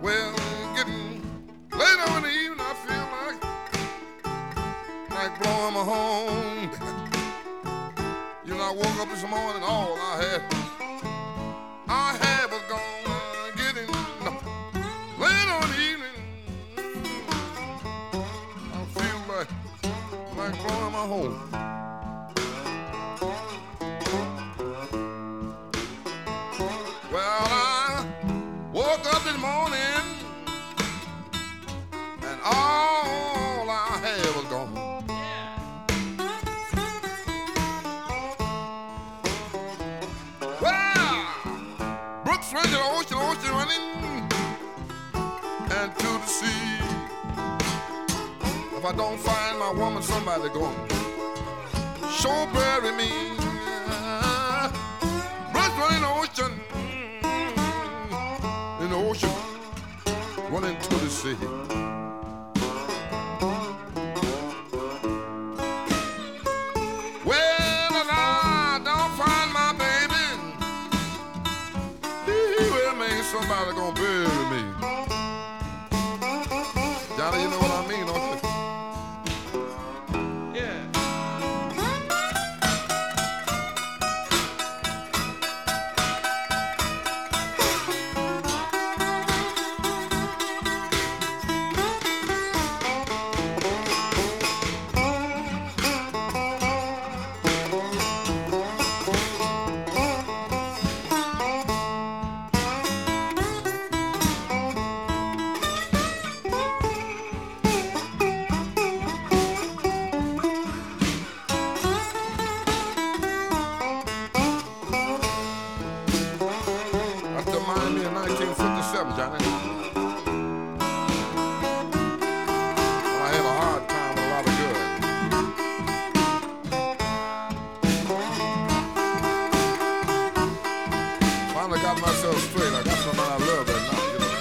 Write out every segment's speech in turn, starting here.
Well, getting later in the evening, I feel like blowing my home. You know, I woke up this morning, all I had was gone. Getting later in the evening, I feel like blowing my home. Well, I woke up this morning and all I had was gone. Well, Brooks ran to the ocean running and to the sea. If I don't find my woman, somebody gonna sure bury me. Brooks running the ocean, running to the sea. Well, if I don't find my baby, well, man, somebody gonna bury me. Johnny, you know what I mean, don't you? Yeah. Remind me of 1957, Johnny. Well, I had a hard time with a lot of good. Finally got myself straight. I got somebody I love right now, you know.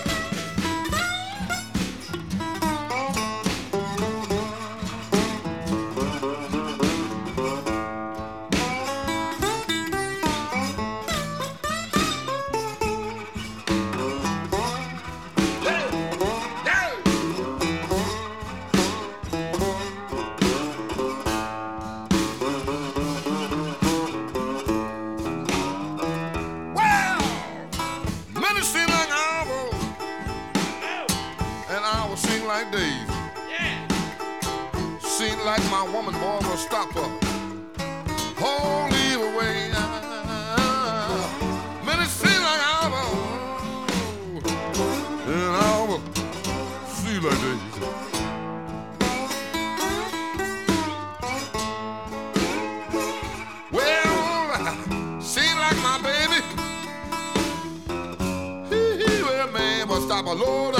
Seem like days. Yeah. Seem like my woman, boy, will stop her. Whole leave away. Minutes seem like hours. And hours seem like days. Well, seem like my baby. Well, man, will stop a load